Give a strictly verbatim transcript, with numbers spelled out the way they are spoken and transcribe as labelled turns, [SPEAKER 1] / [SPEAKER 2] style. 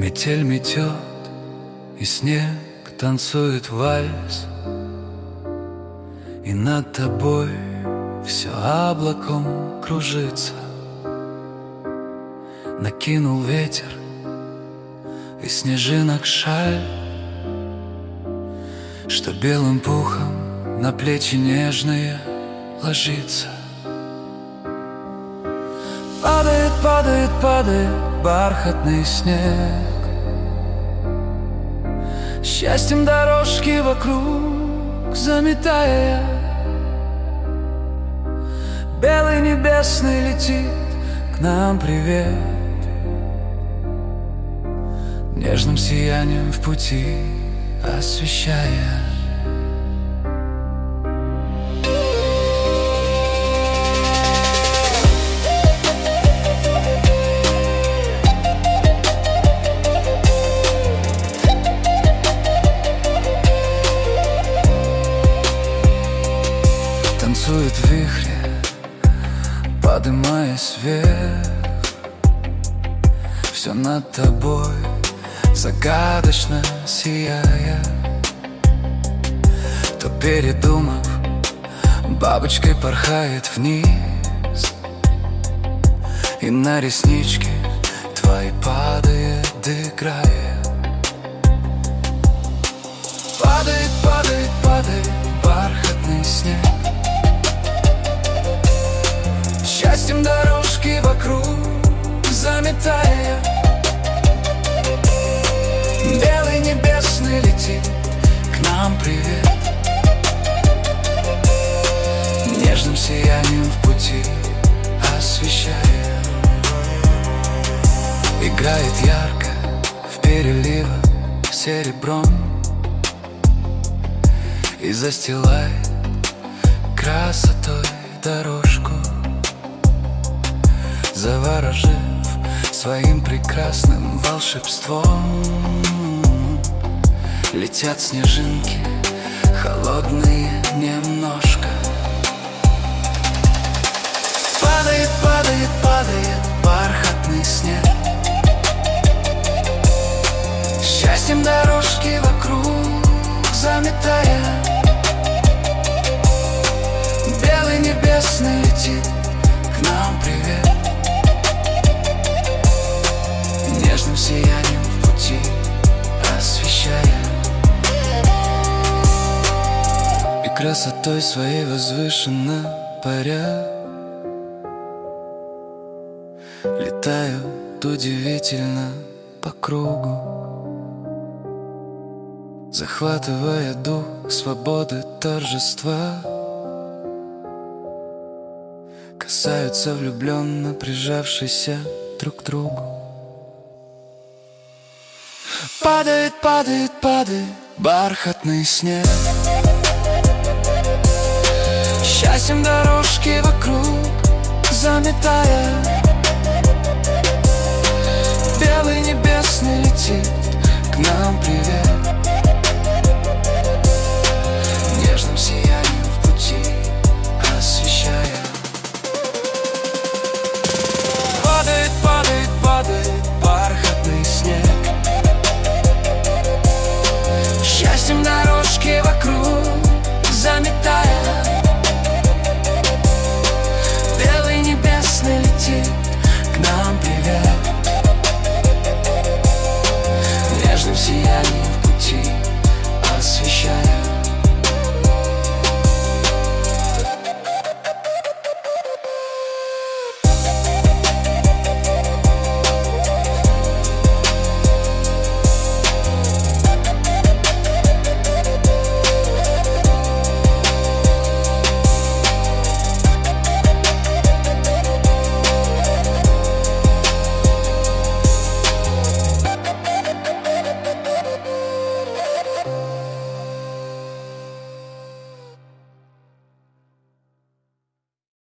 [SPEAKER 1] Метель метет, и снег танцует вальс, и над тобой все облаком кружится. Накинул ветер и снежинок шаль, что белым пухом на плечи нежные ложится. Падает, падает, падает бархатный снег, счастьем дорожки вокруг заметая. Белый небесный летит к нам привет, нежным сиянием в пути освещая. Танцует в вихре, подымаясь вверх, все над тобой загадочно сияя. То передумав, бабочкой порхает вниз, и на реснички твои падает, играя. Падает, падает, падает бархатный снег, счастьем дорожки вокруг заметая. Белый небесный летит к нам привет, нежным сиянием в пути освещая. Играет ярко в переливах серебром и застилает красотой дорожку, заворожив своим прекрасным волшебством. Летят снежинки, холодные немножко. Падает, падает, падает бархатный снег, счастьем дорожки вокруг заметая. Белый небесный летит к нам привет, нежным сиянием в пути освещая. И красотой своей возвышенно паря, летают удивительно по кругу, захватывая дух свободы, торжества. Касаются влюбленно прижавшиеся друг к другу. Падает, падает, падает бархатный снег, счастьем дорожки вокруг заметая. Белый небесный